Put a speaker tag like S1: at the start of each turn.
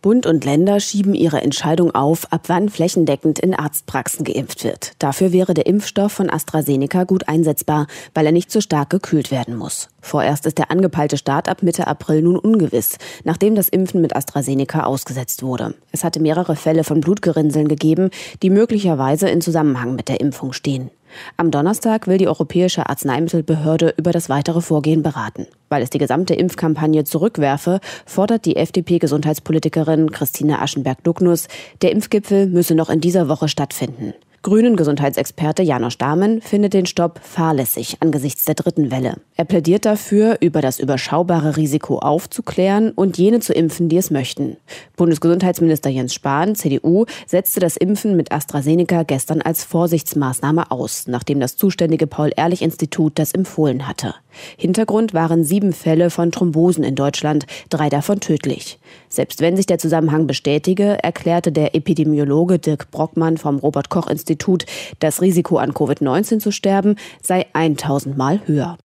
S1: Bund und Länder schieben ihre Entscheidung auf, ab wann flächendeckend in Arztpraxen geimpft wird. Dafür wäre der Impfstoff von AstraZeneca gut einsetzbar, weil er nicht so stark gekühlt werden muss. Vorerst ist der angepeilte Start ab Mitte April nun ungewiss, nachdem das Impfen mit AstraZeneca ausgesetzt wurde. Es hatte mehrere Fälle von Blutgerinnseln gegeben, die möglicherweise in Zusammenhang mit der Impfung stehen. Am Donnerstag will die Europäische Arzneimittelbehörde über das weitere Vorgehen beraten. Weil es die gesamte Impfkampagne zurückwerfe, fordert die FDP-Gesundheitspolitikerin Christine Aschenberg-Dugnus, der Impfgipfel müsse noch in dieser Woche stattfinden. Grünen-Gesundheitsexperte Janosch Dahmen findet den Stopp fahrlässig angesichts der dritten Welle. Er plädiert dafür, über das überschaubare Risiko aufzuklären und jene zu impfen, die es möchten. Bundesgesundheitsminister Jens Spahn, CDU, setzte das Impfen mit AstraZeneca gestern als Vorsichtsmaßnahme aus, nachdem das zuständige Paul-Ehrlich-Institut das empfohlen hatte. Hintergrund waren 7 Fälle von Thrombosen in Deutschland, 3 davon tödlich. Selbst wenn sich der Zusammenhang bestätige, erklärte der Epidemiologe Dirk Brockmann vom Robert-Koch-Institut, das Risiko an Covid-19 zu sterben sei 1000-mal höher.